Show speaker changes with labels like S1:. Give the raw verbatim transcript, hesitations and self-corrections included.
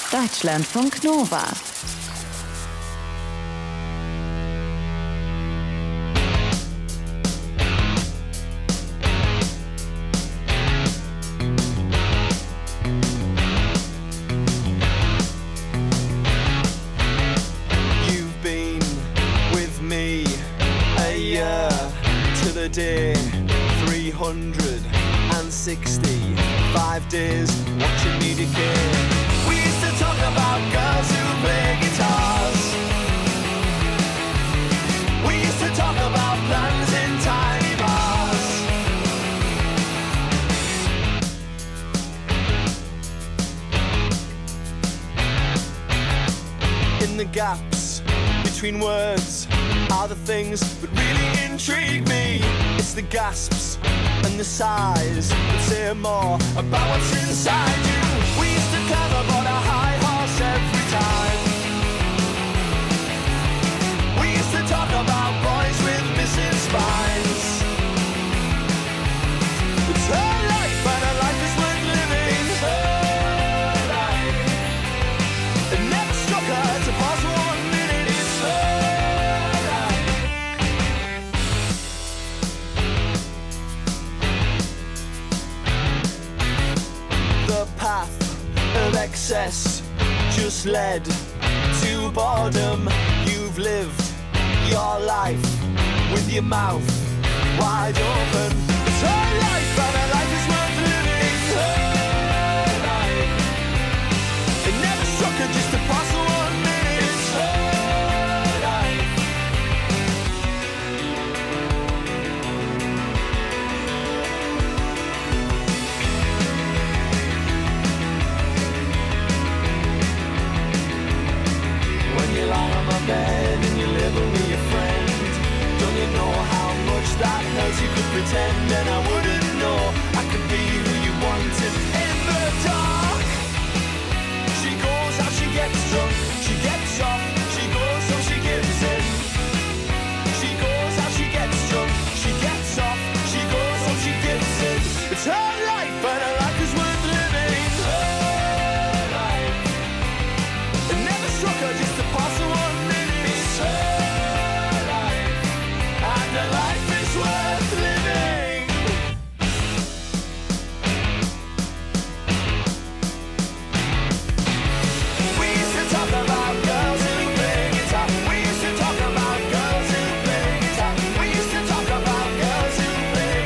S1: Deutschlandfunk Nova.
S2: You've been with me a year to the day three hundred sixty, five days watching me decay. We used to talk about girls who play guitars. We used to talk about plans in tiny bars. In the gaps between words are the things that really intrigue me. It's the gasps and the sighs that say more about what's inside you. We used to climb up on a high horse every time. We used to talk about boys with missing spines. It's her life and her life is worth living. Her life. It never struck her to pause for one minute. It's her life. The path of excess just led to boredom. You've lived your life with your mouth wide open. It's her life and her life is worth living. Her life. It never struck her just to pass for one minute. It's her life. When you lie on my bed and you label me a friend, don't you know how much that hurts? You could pretend and I would